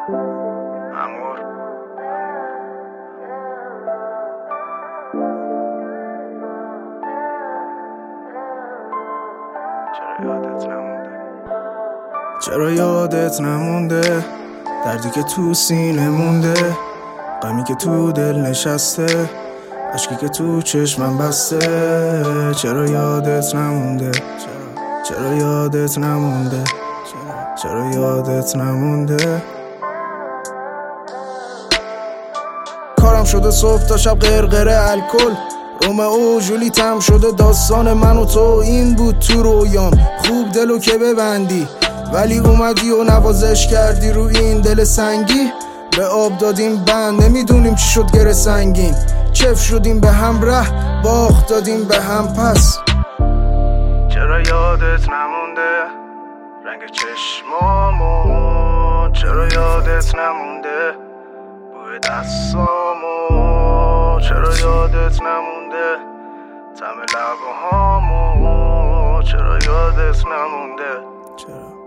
امور چرا یادت نمونده دردی که تو سینه مونده، غمی که تو دل نشسته، عشقی که تو چشمم بسته. چرا یادت نمونده، چرا یادت نمونده، چرا یادت نمونده. کارم شده صبح تا شب غرغره الکل، رومئو جولی تم شده داستان من و تو. این بود تو رویام خوب دلو که ببندی، ولی اومدی و نوازش کردی رو این دل سنگی. به آب دادیم بند، نمیدونیم چی شد گره سنگین. چف شدیم به هم ره، باخت دادیم به هم پس. چرا یادت نمونده رنگ چشمامو، چرا یادت نمونده بوی دستامو، چرا یادت نمونده طعم لبهامو، چرا یادت نمونده. چرا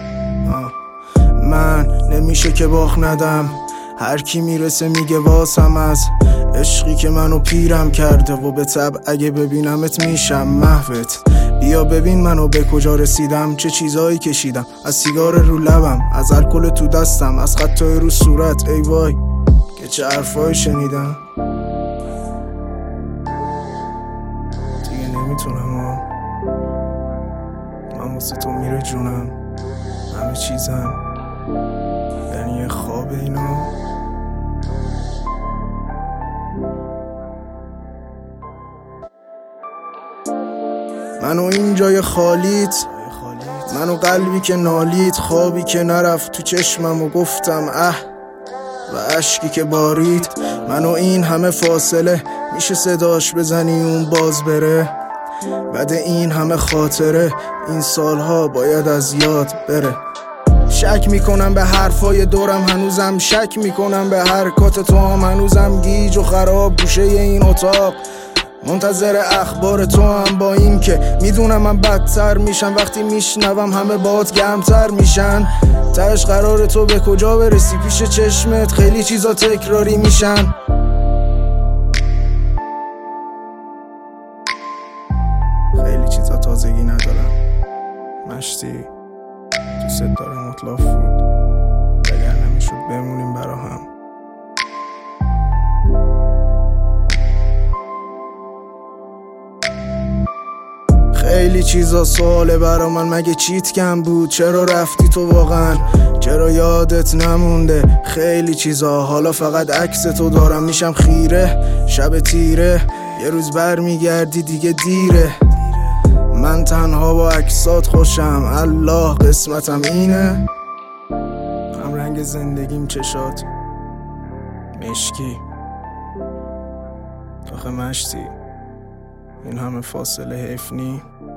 من نمیشه که باخ ندم، هر کی میرسه میگه واسم از عشقی که منو پیرم کرده و به طبع اگه ببینمت میشم محوت. بیا ببین منو به کجا رسیدم، چه چیزایی کشیدم، از سیگار رو لبم، از الکل تو دستم، از خطای رو صورت. ای وای که چه حرفایی شنیدم. دیگه نمیتونم من واسه تو میره جونم، همه چیزم یعنی یه خواب اینا. منو این جای خالیت، منو قلبی که نالید، خوابی که نرفت تو چشمم و گفتم اه، و اشکی که بارید. منو این همه فاصله، میشه صداش بزنی اون باز بره. بعد این همه خاطره، این سالها باید از یاد بره. شک میکنم به حرفای دورم هنوزم، شک میکنم به حرکات تو هم هنوزم. گیج و خراب گوشه این اتاق منتظر اخبار تو هم، با این که میدونم من بدتر میشم وقتی میشنوم همه باهات گرمتر میشن. تهش قرار تو به کجا برسی، پیش چشمت خیلی چیزا تکراری میشن. خیلی چیزا تازگی ندارم مشتی، دوست دارم اطلاف بود، اگر نمیشد بمونیم برا هم. خیلی چیزا سواله برا من، مگه چیت کم بود؟ چرا رفتی تو واقعا؟ چرا یادت نمونده خیلی چیزا؟ حالا فقط عکس تو دارم میشم خیره. شب تیره یه روز بر میگردی دیگه دیره. من تنها با عکسات خوشم، الله قسمتم اینه. هم رنگ زندگیم چشات مشکی، آخه مشتی این همه فاصله حیف نی؟